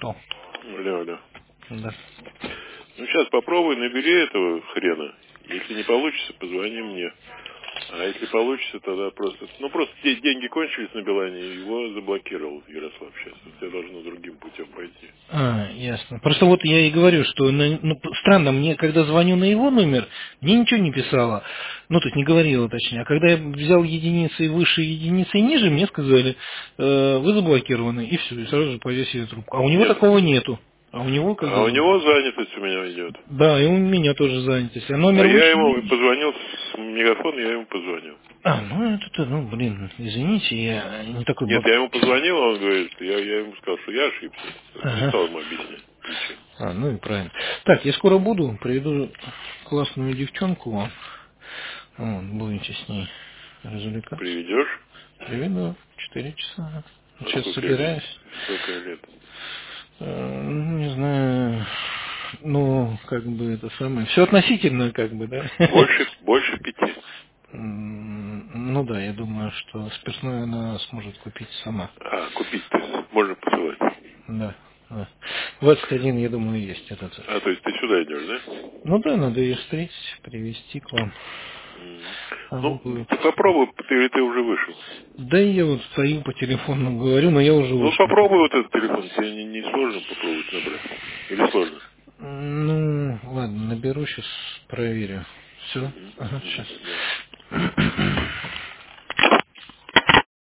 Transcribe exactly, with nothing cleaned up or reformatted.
Кто? Алло, алло. Да. Ну, сейчас попробуй, набери этого хрена. Если не получится, позвони мне. А если получится, тогда просто... Ну, просто те деньги кончились на Билайне, его заблокировал Ярослав сейчас. Вот я должен другим путем пойти. А, ясно. Просто вот я и говорю, что на- ну, странно, мне, когда звоню на его номер, мне ничего не писало. Ну, то есть не говорило, точнее. А когда я взял единицы выше, единицы ниже, мне сказали, э, вы заблокированы. И все, и сразу же повесили трубку. А у него Нет. такого нету. А у него как А у бы... него занятость у меня идет. Да, и у меня тоже занятость. А А номер я выше ему ниже. позвонил с мегафона, я ему позвонил. А, ну это, ну, блин, извините, я не такой Нет, баб. я ему позвонил, он говорит, я, я ему сказал, что я ошибся. Не Ага. стал ему объяснять причину. А, ну и правильно. Так, я скоро буду, приведу классную девчонку вам. Вот, будете с ней развлекаться. Приведешь? Приведу в четыре часа. А Сейчас сколько ей лет? собираюсь. Сколько ей лет? Э, ну, не знаю, ну, как бы это самое. Все относительно, как бы, да. Больше, больше пяти. М, Ну да, я думаю, что спиртное она сможет купить сама. А, купить то есть можно посылать. Да. да. двадцать один, я думаю, есть этот. А, то есть ты сюда идешь, да? Ну да, надо ее встретить, привезти к вам. М. Она Ну, будет. ты попробуй, ты, ты уже вышел. Да и я вот стою по телефону говорю, но я уже Ну, вышел. попробуй вот этот телефон, тебе не, не сложно попробовать набрать? Или сложно? Ну, ладно, наберу сейчас, проверю. Все? Мгм. Ага, Мгм. Давай. сейчас.